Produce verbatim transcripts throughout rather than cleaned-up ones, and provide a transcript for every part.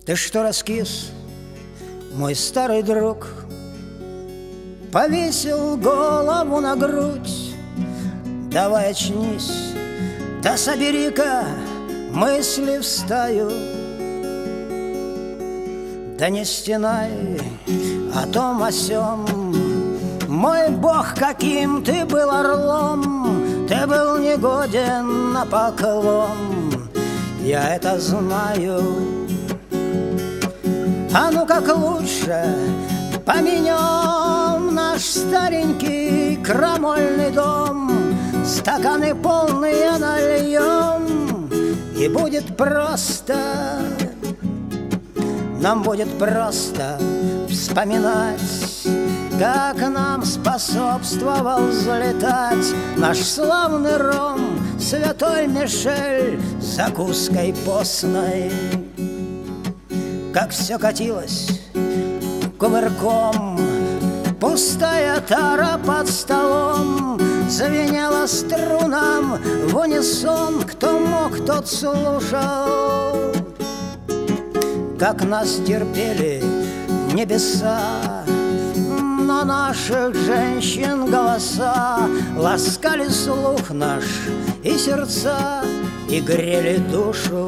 Ты что раскис, мой старый друг? Повесил голову на грудь. Давай очнись, да собери-ка мысли в стаю. Да не стенай о том о сём. Мой бог, каким ты был орлом, ты был негоден на поклон. Я это знаю. А ну как лучше поменем наш старенький крамольный дом, стаканы полные нальем, и будет просто, нам будет просто вспоминать, как нам способствовал взлетать наш славный ром, святой Мишель с закуской постной. Как все катилось кувырком, пустая тара под столом звенела струнам в унисон. Кто мог, тот слушал. Как нас терпели небеса, но наших женщин голоса ласкали слух наш и сердца, и грели душу.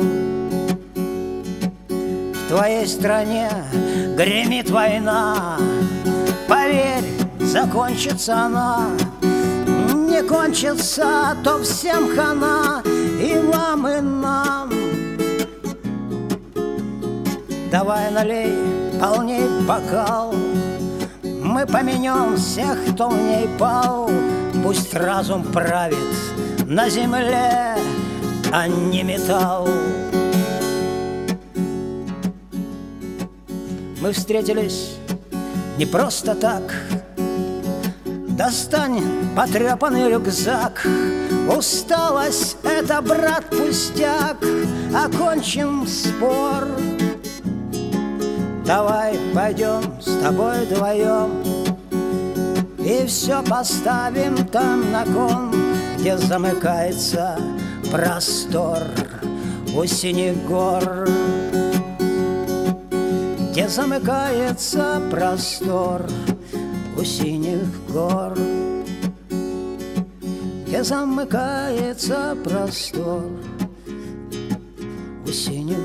В твоей стране гремит война, поверь, закончится она. Не кончится, то всем хана, и вам, и нам. Давай налей полней бокал, мы поменем всех, кто в ней пал. Пусть разум правит на земле, а не металл. Мы встретились не просто так. Достань потрепанный рюкзак. Усталость — это, брат, пустяк. Окончим спор. Давай пойдем с тобой вдвоем и все поставим там на кон, где замыкается простор у синих гор. Где замыкается простор у синих гор. Где замыкается простор у синих